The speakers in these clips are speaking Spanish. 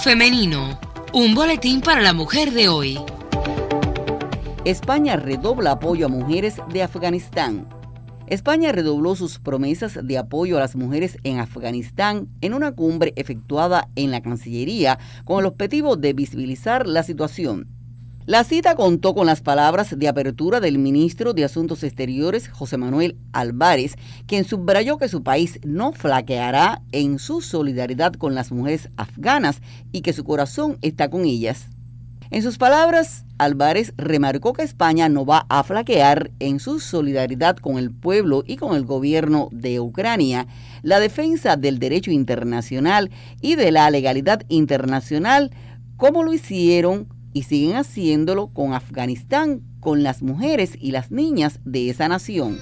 Femenino, un boletín para la mujer de hoy. España redobla apoyo a mujeres de Afganistán. España redobló sus promesas de apoyo a las mujeres en Afganistán en una cumbre efectuada en la Cancillería con el objetivo de visibilizar la situación. La cita contó con las palabras de apertura del ministro de Asuntos Exteriores, José Manuel Álvarez, quien subrayó que su país no flaqueará en su solidaridad con las mujeres afganas y que su corazón está con ellas. En sus palabras, Álvarez remarcó que España no va a flaquear en su solidaridad con el pueblo y con el gobierno de Ucrania, la defensa del derecho internacional y de la legalidad internacional, como lo hicieron y siguen haciéndolo con Afganistán, con las mujeres y las niñas de esa nación.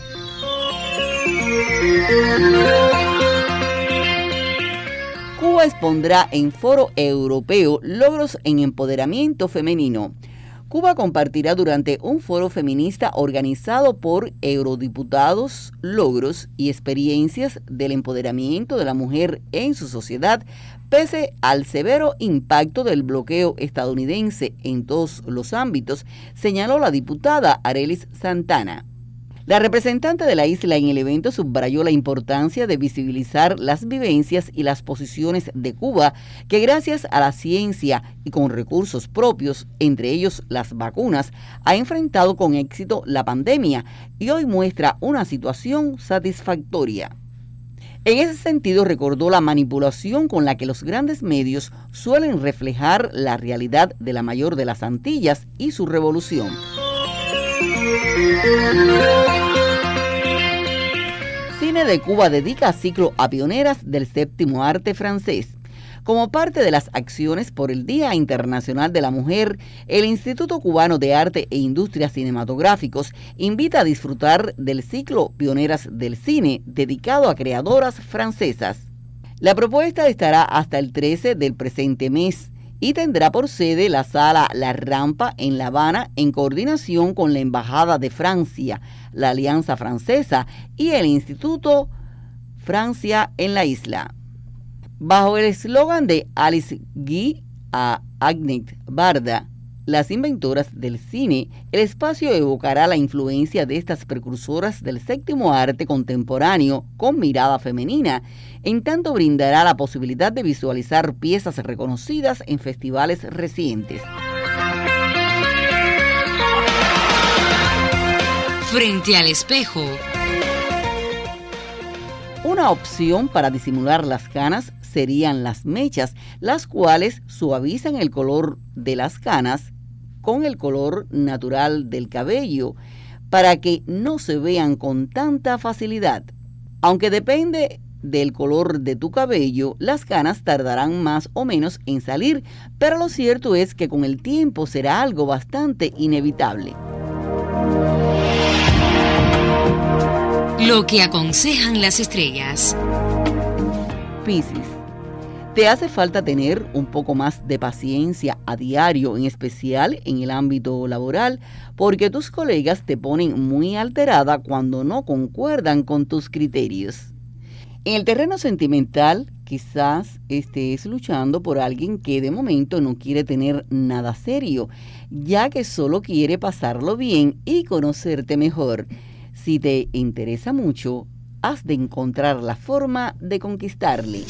Cuba expondrá en foro europeo logros en empoderamiento femenino. Cuba compartirá durante un foro feminista organizado por eurodiputados logros y experiencias del empoderamiento de la mujer en su sociedad, pese al severo impacto del bloqueo estadounidense en todos los ámbitos, señaló la diputada Arelis Santana. La representante de la isla en el evento subrayó la importancia de visibilizar las vivencias y las posiciones de Cuba, que gracias a la ciencia y con recursos propios, entre ellos las vacunas, ha enfrentado con éxito la pandemia y hoy muestra una situación satisfactoria. En ese sentido, recordó la manipulación con la que los grandes medios suelen reflejar la realidad de la mayor de las Antillas y su revolución. Cine de Cuba dedica ciclo a pioneras del séptimo arte francés. Como parte de las acciones por el Día Internacional de la Mujer, el Instituto Cubano de Arte e Industrias Cinematográficos invita a disfrutar del ciclo Pioneras del Cine, dedicado a creadoras francesas. La propuesta estará hasta el 13 del presente mes y tendrá por sede la sala La Rampa en La Habana, en coordinación con la Embajada de Francia, la Alianza Francesa y el Instituto Francia en la isla. Bajo el eslogan de Alice Guy a Agnès Varda, las inventoras del cine, el espacio evocará la influencia de estas precursoras del séptimo arte contemporáneo con mirada femenina, en tanto brindará la posibilidad de visualizar piezas reconocidas en festivales recientes. Frente al espejo. Una opción para disimular las canas serían las mechas, las cuales suavizan el color de las canas con el color natural del cabello, para que no se vean con tanta facilidad. Aunque depende del color de tu cabello, las canas tardarán más o menos en salir, pero lo cierto es que con el tiempo será algo bastante inevitable. Lo que aconsejan las estrellas. Piscis. Te hace falta tener un poco más de paciencia a diario, en especial en el ámbito laboral, porque tus colegas te ponen muy alterada cuando no concuerdan con tus criterios. En el terreno sentimental, quizás estés luchando por alguien que de momento no quiere tener nada serio, ya que solo quiere pasarlo bien y conocerte mejor. Si te interesa mucho, has de encontrar la forma de conquistarle.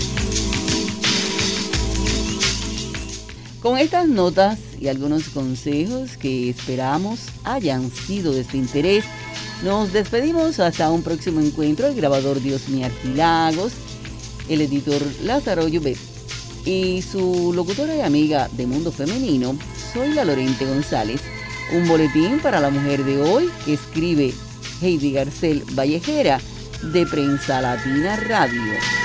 Con estas notas y algunos consejos que esperamos hayan sido de su interés, nos despedimos hasta un próximo encuentro. El grabador Diosmi Arquilagos, el editor Lázaro Llubet y su locutora y amiga de Mundo Femenino, soy la Lorente González. Un boletín para la mujer de hoy que escribe Heidi Garcel Vallejera, de Prensa Latina Radio.